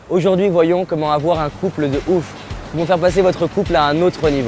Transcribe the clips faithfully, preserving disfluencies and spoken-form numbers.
Aujourd'hui, voyons comment avoir un couple de ouf, comment faire passer votre couple à un autre niveau.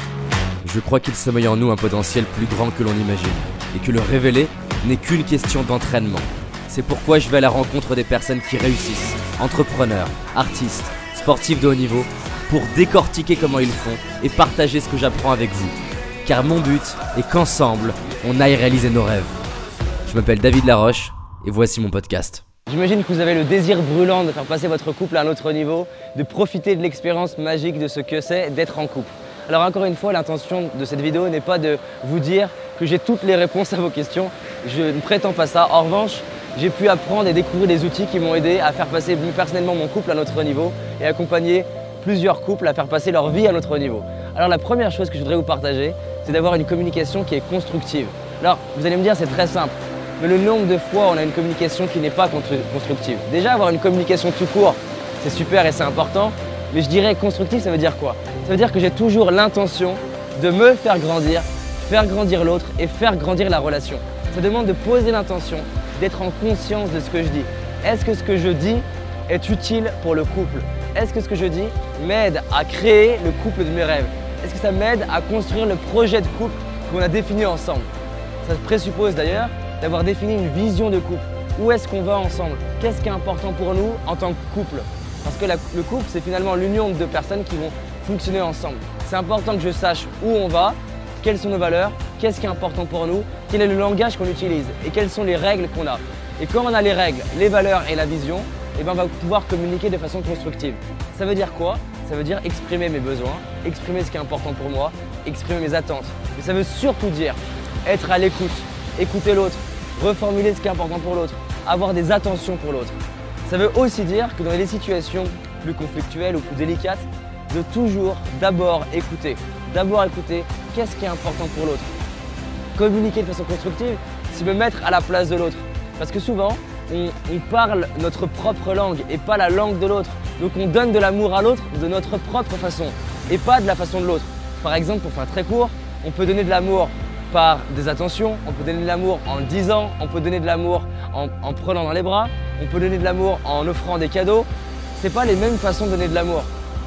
Je crois qu'il sommeille en nous un potentiel plus grand que l'on imagine et que le révéler n'est qu'une question d'entraînement. C'est pourquoi je vais à la rencontre des personnes qui réussissent, entrepreneurs, artistes, sportifs de haut niveau, pour décortiquer comment ils font et partager ce que j'apprends avec vous. Car mon but est qu'ensemble, on aille réaliser nos rêves. Je m'appelle David Laroche et voici mon podcast. J'imagine que vous avez le désir brûlant de faire passer votre couple à un autre niveau, de profiter de l'expérience magique de ce que c'est d'être en couple. Alors encore une fois, l'intention de cette vidéo n'est pas de vous dire que j'ai toutes les réponses à vos questions. Je ne prétends pas ça. En revanche, j'ai pu apprendre et découvrir des outils qui m'ont aidé à faire passer personnellement mon couple à un autre niveau et accompagner plusieurs couples à faire passer leur vie à un autre niveau. Alors la première chose que je voudrais vous partager, c'est d'avoir une communication qui est constructive. Alors vous allez me dire, c'est très simple. Mais le nombre de fois on a une communication qui n'est pas constructive. Déjà, avoir une communication tout court, c'est super et c'est important. Mais je dirais constructive, ça veut dire quoi? Ça veut dire que j'ai toujours l'intention de me faire grandir, faire grandir l'autre et faire grandir la relation. Ça demande de poser l'intention, d'être en conscience de ce que je dis. Est-ce que ce que je dis est utile pour le couple? Est-ce que ce que je dis m'aide à créer le couple de mes rêves? Est-ce que ça m'aide à construire le projet de couple qu'on a défini ensemble? Ça présuppose d'ailleurs d'avoir défini une vision de couple. Où est-ce qu'on va ensemble? Qu'est-ce qui est important pour nous en tant que couple? Parce que la, le couple, c'est finalement l'union de deux personnes qui vont fonctionner ensemble. C'est important que je sache où on va, quelles sont nos valeurs, qu'est-ce qui est important pour nous, quel est le langage qu'on utilise et quelles sont les règles qu'on a. Et quand on a les règles, les valeurs et la vision, eh ben on va pouvoir communiquer de façon constructive. Ça veut dire quoi? Ça veut dire exprimer mes besoins, exprimer ce qui est important pour moi, exprimer mes attentes. Mais ça veut surtout dire être à l'écoute, écouter l'autre, reformuler ce qui est important pour l'autre, avoir des attentions pour l'autre. Ça veut aussi dire que dans les situations plus conflictuelles ou plus délicates, de toujours d'abord écouter. D'abord écouter qu'est-ce qui est important pour l'autre. Communiquer de façon constructive, c'est me mettre à la place de l'autre. Parce que souvent, on, on parle notre propre langue et pas la langue de l'autre. Donc on donne de l'amour à l'autre de notre propre façon et pas de la façon de l'autre. Par exemple, pour faire très court, on peut donner de l'amour par des attentions, on peut donner de l'amour en le disant, on peut donner de l'amour en, en prenant dans les bras, on peut donner de l'amour en offrant des cadeaux. C'est pas les mêmes façons de donner de l'amour.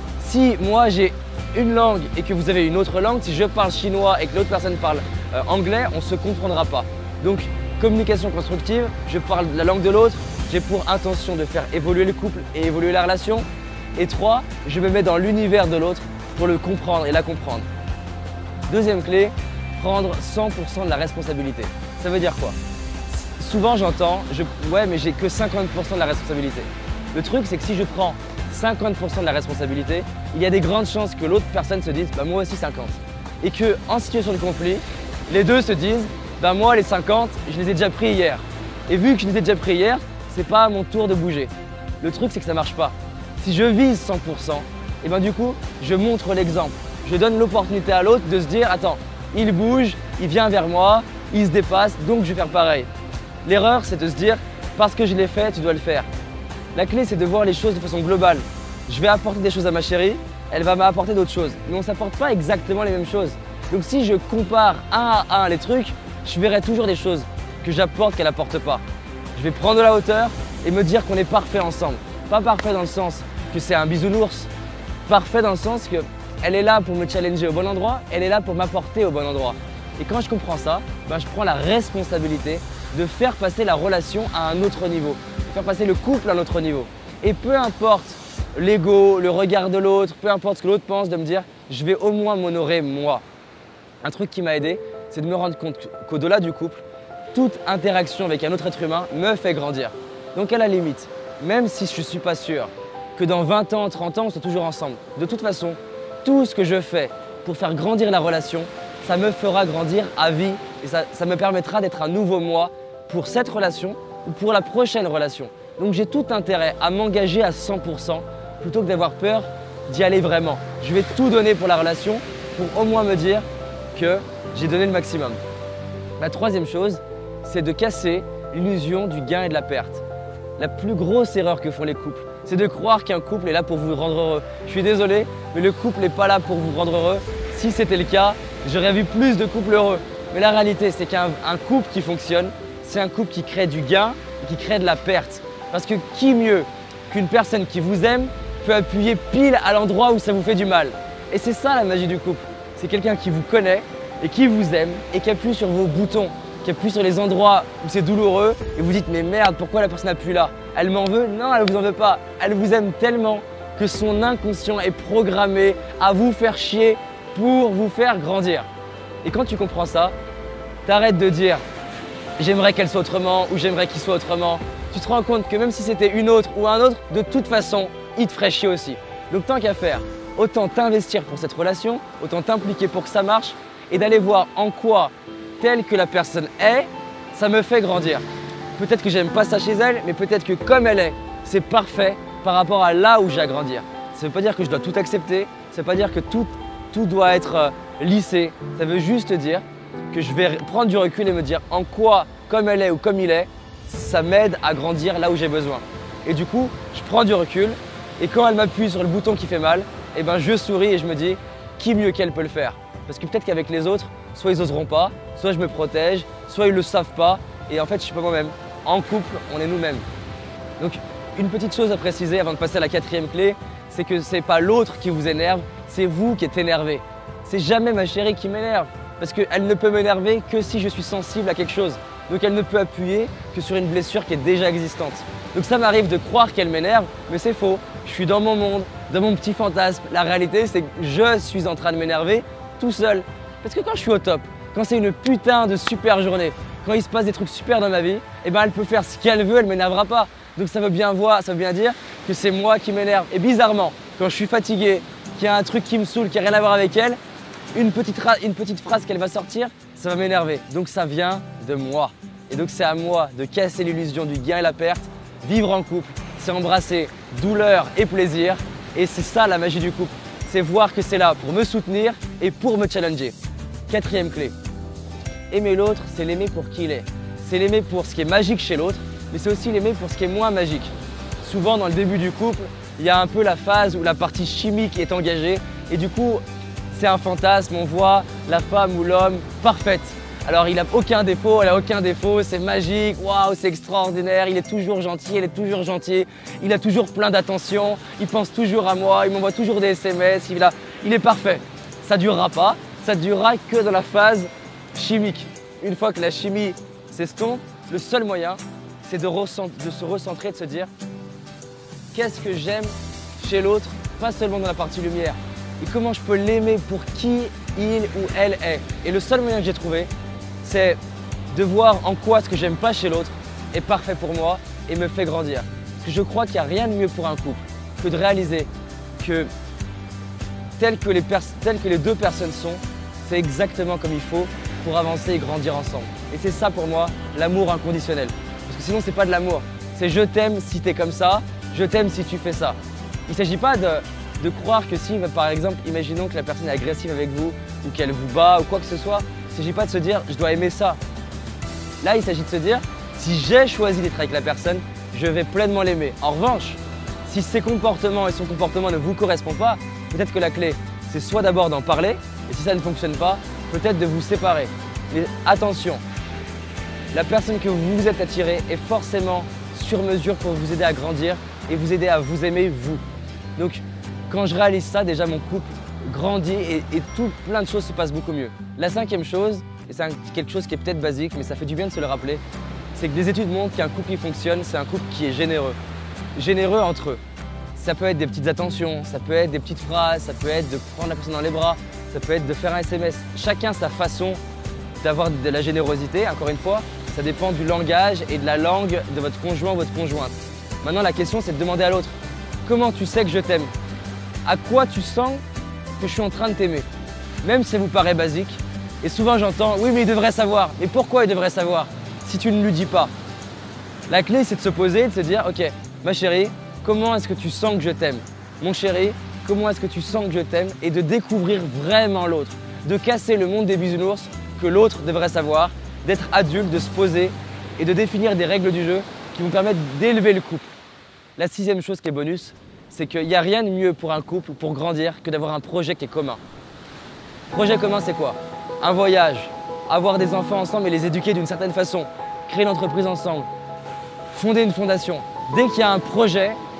Si moi j'ai une langue et que vous avez une autre langue, si je parle chinois et que l'autre personne parle euh, anglais, on ne se comprendra pas. Donc communication constructive, je parle de la langue de l'autre, j'ai pour intention de faire évoluer le couple et évoluer la relation. Et trois, je me mets dans l'univers de l'autre pour le comprendre et la comprendre. Deuxième clé, prendre cent pour cent de la responsabilité. Ça veut dire quoi? Souvent j'entends, je, ouais mais j'ai que cinquante pour cent de la responsabilité. Le truc c'est que si je prends cinquante pour cent de la responsabilité, il y a des grandes chances que l'autre personne se dise bah moi aussi cinquante. Et que en situation de conflit, les deux se disent bah moi les cinquante, je les ai déjà pris hier. Et vu que je les ai déjà pris hier, c'est pas à mon tour de bouger. Le truc c'est que ça marche pas. Si je vise cent pour cent, et ben du coup, je montre l'exemple. Je donne l'opportunité à l'autre de se dire attends, il bouge, il vient vers moi, il se dépasse, donc je vais faire pareil. L'erreur, c'est de se dire parce que je l'ai fait, tu dois le faire. La clé, c'est de voir les choses de façon globale. Je vais apporter des choses à ma chérie, elle va m'apporter d'autres choses. Mais on ne s'apporte pas exactement les mêmes choses. Donc si je compare un à un les trucs, je verrai toujours des choses que j'apporte qu'elle n'apporte pas. Je vais prendre de la hauteur et me dire qu'on est parfait ensemble. Pas parfait dans le sens que c'est un bisounours, parfait dans le sens que elle est là pour me challenger au bon endroit, elle est là pour m'apporter au bon endroit. Et quand je comprends ça, ben je prends la responsabilité de faire passer la relation à un autre niveau, de faire passer le couple à un autre niveau. Et peu importe l'ego, le regard de l'autre, peu importe ce que l'autre pense, de me dire je vais au moins m'honorer moi. Un truc qui m'a aidé, c'est de me rendre compte qu'au-delà du couple, toute interaction avec un autre être humain me fait grandir. Donc à la limite, même si je ne suis pas sûr que dans vingt ans, trente ans, on soit toujours ensemble, de toute façon, tout ce que je fais pour faire grandir la relation, ça me fera grandir à vie et ça, ça me permettra d'être un nouveau moi pour cette relation ou pour la prochaine relation. Donc j'ai tout intérêt à m'engager à cent pour cent plutôt que d'avoir peur d'y aller vraiment. Je vais tout donner pour la relation pour au moins me dire que j'ai donné le maximum. La troisième chose, c'est de casser l'illusion du gain et de la perte. La plus grosse erreur que font les couples, c'est de croire qu'un couple est là pour vous rendre heureux. Je suis désolé, mais le couple n'est pas là pour vous rendre heureux. Si c'était le cas, j'aurais vu plus de couples heureux. Mais la réalité, c'est qu'un un couple qui fonctionne, c'est un couple qui crée du gain et qui crée de la perte. Parce que qui mieux qu'une personne qui vous aime peut appuyer pile à l'endroit où ça vous fait du mal. Et c'est ça la magie du couple. C'est quelqu'un qui vous connaît et qui vous aime et qui appuie sur vos boutons, qui appuie sur les endroits où c'est douloureux et vous dites mais merde, pourquoi la personne appuie là? Elle m'en veut? Non, elle vous en veut pas. Elle vous aime tellement que son inconscient est programmé à vous faire chier pour vous faire grandir. Et quand tu comprends ça, t'arrêtes de dire j'aimerais qu'elle soit autrement ou j'aimerais qu'il soit autrement. Tu te rends compte que même si c'était une autre ou un autre, de toute façon, il te ferait chier aussi. Donc tant qu'à faire, autant t'investir pour cette relation, autant t'impliquer pour que ça marche et d'aller voir en quoi, telle que la personne est, ça me fait grandir. Peut-être que j'aime pas ça chez elle, mais peut-être que comme elle est, c'est parfait par rapport à là où j'ai à grandir. Ça ne veut pas dire que je dois tout accepter, ça ne veut pas dire que tout, tout doit être euh, lissé. Ça veut juste dire que je vais prendre du recul et me dire en quoi, comme elle est ou comme il est, ça m'aide à grandir là où j'ai besoin. Et du coup, je prends du recul et quand elle m'appuie sur le bouton qui fait mal, eh ben je souris et je me dis qui mieux qu'elle peut le faire. Parce que peut-être qu'avec les autres, soit ils oseront pas, soit je me protège, soit ils le savent pas et en fait je suis pas moi-même. En couple, on est nous-mêmes. Donc une petite chose à préciser avant de passer à la quatrième clé, c'est que c'est pas l'autre qui vous énerve, c'est vous qui êtes énervé. C'est jamais ma chérie qui m'énerve parce qu'elle ne peut m'énerver que si je suis sensible à quelque chose. Donc elle ne peut appuyer que sur une blessure qui est déjà existante. Donc ça m'arrive de croire qu'elle m'énerve, mais c'est faux. Je suis dans mon monde, dans mon petit fantasme. La réalité, c'est que je suis en train de m'énerver tout seul. Parce que quand je suis au top, quand c'est une putain de super journée, quand il se passe des trucs super dans ma vie, eh ben elle peut faire ce qu'elle veut, elle ne m'énervera pas. Donc ça veut bien voir, ça veut bien dire que c'est moi qui m'énerve. Et bizarrement, quand je suis fatigué, qu'il y a un truc qui me saoule, qui n'a rien à voir avec elle, une petite, une petite phrase qu'elle va sortir, ça va m'énerver. Donc ça vient de moi. Et donc c'est à moi de casser l'illusion du gain et la perte. Vivre en couple, c'est embrasser douleur et plaisir. Et c'est ça la magie du couple. C'est voir que c'est là pour me soutenir et pour me challenger. Quatrième clé. Aimer l'autre, c'est l'aimer pour qui il est. C'est l'aimer pour ce qui est magique chez l'autre, mais c'est aussi l'aimer pour ce qui est moins magique. Souvent dans le début du couple, il y a un peu la phase où la partie chimique est engagée et du coup, c'est un fantasme, on voit la femme ou l'homme parfaite. Alors il n'a aucun défaut, elle n'a aucun défaut, c'est magique, waouh, c'est extraordinaire, il est toujours gentil, elle est toujours gentille, il a toujours plein d'attention, il pense toujours à moi, il m'envoie toujours des S M S, il, a, il est parfait. Ça ne durera pas, ça ne durera que dans la phase chimique. Une fois que la chimie s'estompe, le seul moyen, c'est de, de se recentrer, de se dire qu'est-ce que j'aime chez l'autre, pas seulement dans la partie lumière, et comment je peux l'aimer pour qui il ou elle est. Et le seul moyen que j'ai trouvé, c'est de voir en quoi ce que j'aime pas chez l'autre est parfait pour moi et me fait grandir. Parce que je crois qu'il n'y a rien de mieux pour un couple que de réaliser que tel que les, tel que les deux personnes sont, c'est exactement comme il faut pour avancer et grandir ensemble. Et c'est ça pour moi, l'amour inconditionnel. Parce que sinon, c'est pas de l'amour. C'est je t'aime si tu es comme ça, je t'aime si tu fais ça. Il ne s'agit pas de, de croire que si, par exemple, imaginons que la personne est agressive avec vous ou qu'elle vous bat ou quoi que ce soit, il ne s'agit pas de se dire je dois aimer ça. Là, il s'agit de se dire si j'ai choisi d'être avec la personne, je vais pleinement l'aimer. En revanche, si ses comportements et son comportement ne vous correspondent pas, peut-être que la clé, c'est soit d'abord d'en parler, et si ça ne fonctionne pas, peut-être de vous séparer. Mais attention, la personne que vous vous êtes attiré est forcément sur mesure pour vous aider à grandir et vous aider à vous aimer vous. Donc, quand je réalise ça, déjà mon couple grandit et, et tout plein de choses se passent beaucoup mieux. La cinquième chose, et c'est quelque chose qui est peut-être basique, mais ça fait du bien de se le rappeler, c'est que des études montrent qu'un couple qui fonctionne, c'est un couple qui est généreux. Généreux entre eux. Ça peut être des petites attentions, ça peut être des petites phrases, ça peut être de prendre la personne dans les bras, ça peut être de faire un S M S. Chacun sa façon d'avoir de la générosité, encore une fois, ça dépend du langage et de la langue de votre conjoint ou votre conjointe. Maintenant, la question, c'est de demander à l'autre, comment tu sais que je t'aime? À quoi tu sens que je suis en train de t'aimer? Même si ça vous paraît basique. Et souvent, j'entends, oui, mais il devrait savoir. Mais pourquoi il devrait savoir si tu ne lui dis pas? La clé, c'est de se poser et de se dire, ok, ma chérie, comment est-ce que tu sens que je t'aime? Mon chéri, comment est-ce que tu sens que je t'aime? Et de découvrir vraiment l'autre, de casser le monde des bisounours que l'autre devrait savoir, d'être adulte, de se poser et de définir des règles du jeu qui vont permettre d'élever le couple. La sixième chose qui est bonus, c'est qu'il n'y a rien de mieux pour un couple, pour grandir, que d'avoir un projet qui est commun. Projet commun, c'est quoi? Un voyage, avoir des enfants ensemble et les éduquer d'une certaine façon, créer une entreprise ensemble, fonder une fondation. Dès qu'il y a un projet,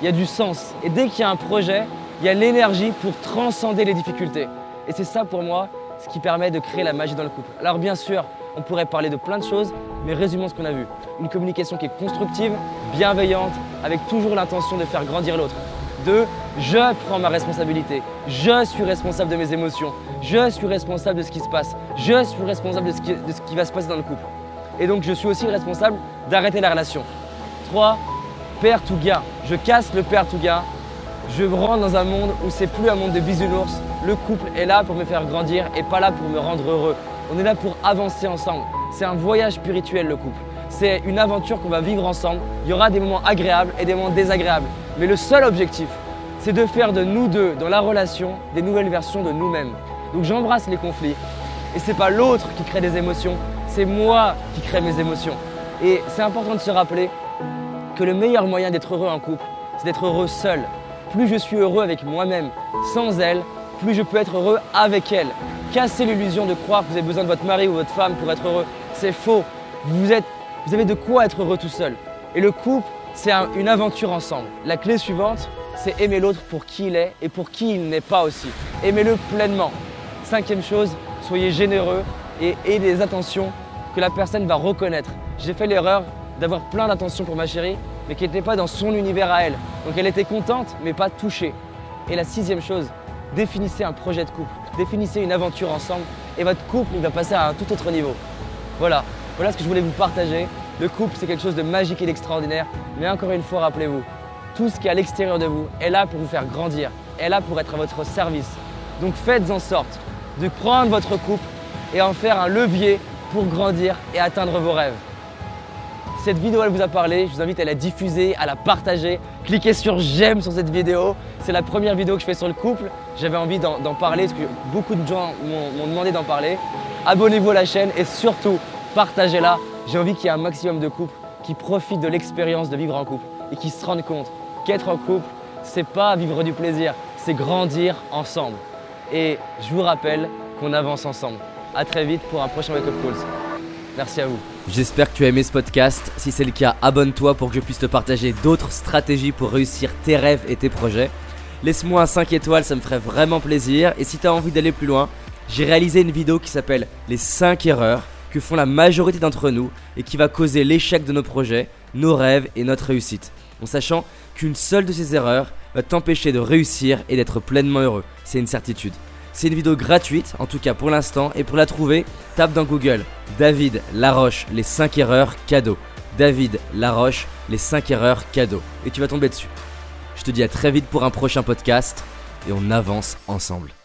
il y a du sens. Et dès qu'il y a un projet, il y a l'énergie pour transcender les difficultés. Et c'est ça pour moi ce qui permet de créer la magie dans le couple. Alors bien sûr, on pourrait parler de plein de choses, mais résumons ce qu'on a vu. Une communication qui est constructive, bienveillante, avec toujours l'intention de faire grandir l'autre. Deux, je prends ma responsabilité. Je suis responsable de mes émotions. Je suis responsable de ce qui se passe. Je suis responsable de ce qui, de ce qui va se passer dans le couple. Et donc je suis aussi responsable d'arrêter la relation. Trois, perte ou gain. Je casse le perte ou gain. Je rentre dans un monde où c'est plus un monde de bisounours. Le couple est là pour me faire grandir et pas là pour me rendre heureux. On est là pour avancer ensemble. C'est un voyage spirituel, le couple. C'est une aventure qu'on va vivre ensemble. Il y aura des moments agréables et des moments désagréables. Mais le seul objectif, c'est de faire de nous deux, dans la relation, des nouvelles versions de nous-mêmes. Donc j'embrasse les conflits. Et c'est pas l'autre qui crée des émotions, c'est moi qui crée mes émotions. Et c'est important de se rappeler que le meilleur moyen d'être heureux en couple, c'est d'être heureux seul. Plus je suis heureux avec moi-même, sans elle, plus je peux être heureux avec elle. Cassez l'illusion de croire que vous avez besoin de votre mari ou votre femme pour être heureux. C'est faux. Vous, êtes, vous avez de quoi être heureux tout seul. Et le couple, c'est un, une aventure ensemble. La clé suivante, c'est aimer l'autre pour qui il est et pour qui il n'est pas aussi. Aimez-le pleinement. Cinquième chose, soyez généreux et ayez des attentions que la personne va reconnaître. J'ai fait l'erreur d'avoir plein d'attentions pour ma chérie, mais qui n'étaient pas dans son univers à elle. Donc elle était contente, mais pas touchée. Et la sixième chose, définissez un projet de couple. Définissez une aventure ensemble et votre couple il va passer à un tout autre niveau. Voilà, voilà ce que je voulais vous partager. Le couple, c'est quelque chose de magique et d'extraordinaire. Mais encore une fois, rappelez-vous, tout ce qui est à l'extérieur de vous est là pour vous faire grandir, est là pour être à votre service. Donc faites en sorte de prendre votre couple et en faire un levier pour grandir et atteindre vos rêves. Si cette vidéo elle vous a parlé, je vous invite à la diffuser, à la partager. Cliquez sur j'aime sur cette vidéo. C'est la première vidéo que je fais sur le couple. J'avais envie d'en, d'en parler parce que beaucoup de gens m'ont, m'ont demandé d'en parler. Abonnez-vous à la chaîne et surtout, partagez-la. J'ai envie qu'il y ait un maximum de couples qui profitent de l'expérience de vivre en couple et qui se rendent compte qu'être en couple, c'est pas vivre du plaisir, c'est grandir ensemble. Et je vous rappelle qu'on avance ensemble. À très vite pour un prochain Wake Up Calls. Merci à vous. J'espère que tu as aimé ce podcast. Si c'est le cas, abonne-toi pour que je puisse te partager d'autres stratégies pour réussir tes rêves et tes projets. Laisse-moi un cinq étoiles, ça me ferait vraiment plaisir. Et si tu as envie d'aller plus loin, j'ai réalisé une vidéo qui s'appelle les cinq erreurs que font la majorité d'entre nous et qui va causer l'échec de nos projets, nos rêves et notre réussite. En sachant qu'une seule de ces erreurs va t'empêcher de réussir et d'être pleinement heureux. C'est une certitude. C'est une vidéo gratuite, en tout cas pour l'instant, et pour la trouver, tape dans Google David Laroche, les cinq erreurs cadeaux. David Laroche, les cinq erreurs cadeaux. Et tu vas tomber dessus. Je te dis à très vite pour un prochain podcast et on avance ensemble.